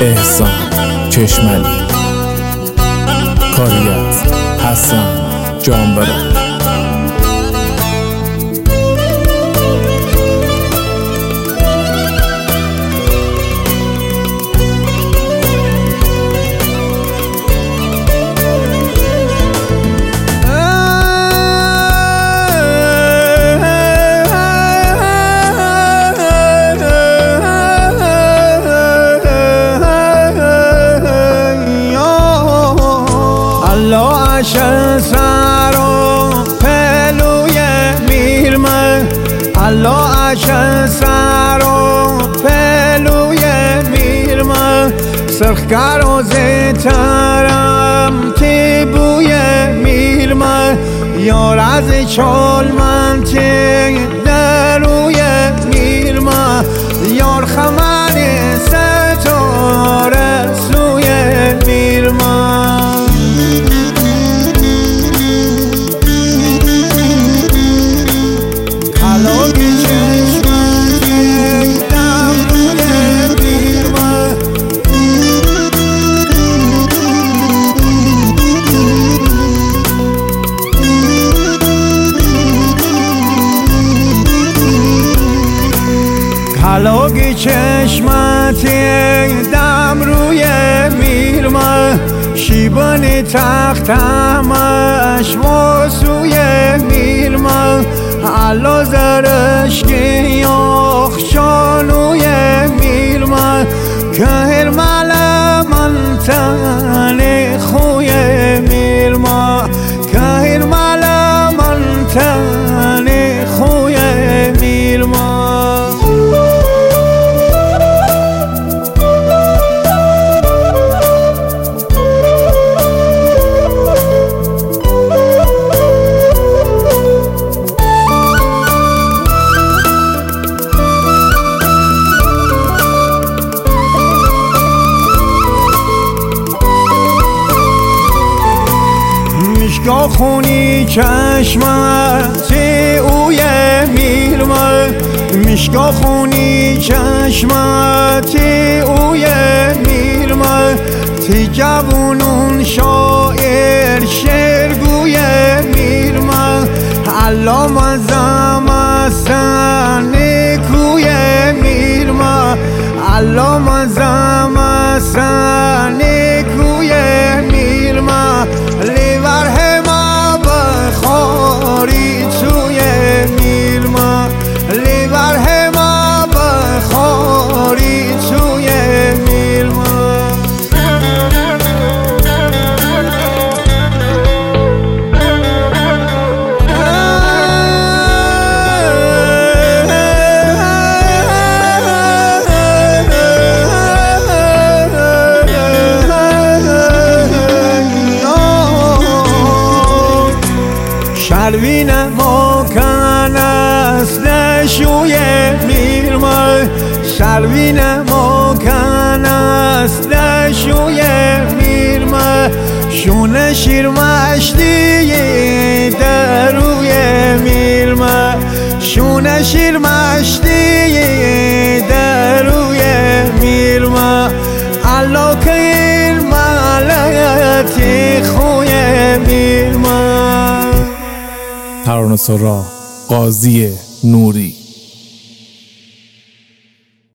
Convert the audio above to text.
احسان چشملی، کاری از حسن جانبران. الله عشق سر و پهلوی میرمه سرخگر و زیترم تی بوی میرمه یار از چال من تی دروی میرمه یار خمانی ستاره سوی میرمه کلاگی چشمتی دم روی میرمه شیبانی تختمش واسوی میرمه علا زرشکی یاخ شانوی میرمه که هر مل من تنی خوی میرمه که هر مل من تنی خوی میرمه میشگاه خونی چشمتی اوی میرمه میشگاه خونی چشمتی اوی میرمه تی جوونون شاعر شعرگوی میرمه علام ازم سنی کوی میرمه علام ازم سنی کوی میرمه لیور هما بخاری توی میرمه لیور هما بخاری توی میرمه شروین مکن است شوی میرمه شروین مکن است شوی میرمه شونه شیر مشتی دروی میرمه شونه شیر مشتی دروی میرمه الله که این ملتی خوی میرمه. ترانه‌سرا قاضی نوری.